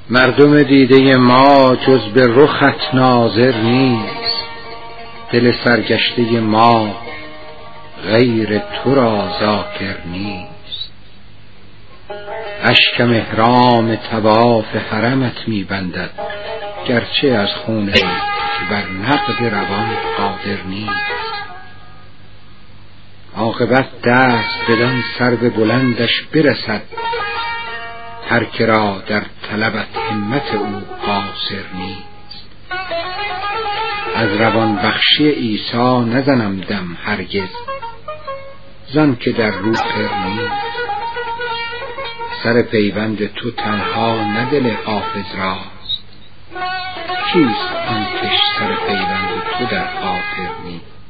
مردم دیده ما جز به رخت ناظر نیست، دل سرگشته ما غیر تو را ذاکر نیست. اشکم احرام طواف حرمت می بندد، گرچه از خون که بر نقد روان قادر نیست. عاقبت دست بدان سرو بلندش برسد، هر که را در طلبت همت او قاصر نیست. از روان بخشی عیسی نزنم دم هرگز، زان که در رو خیر نیست. سر پیوند تو تنها نه دل حافظ راست، کیست آن کش سر پیوند تو در خاطر نیست.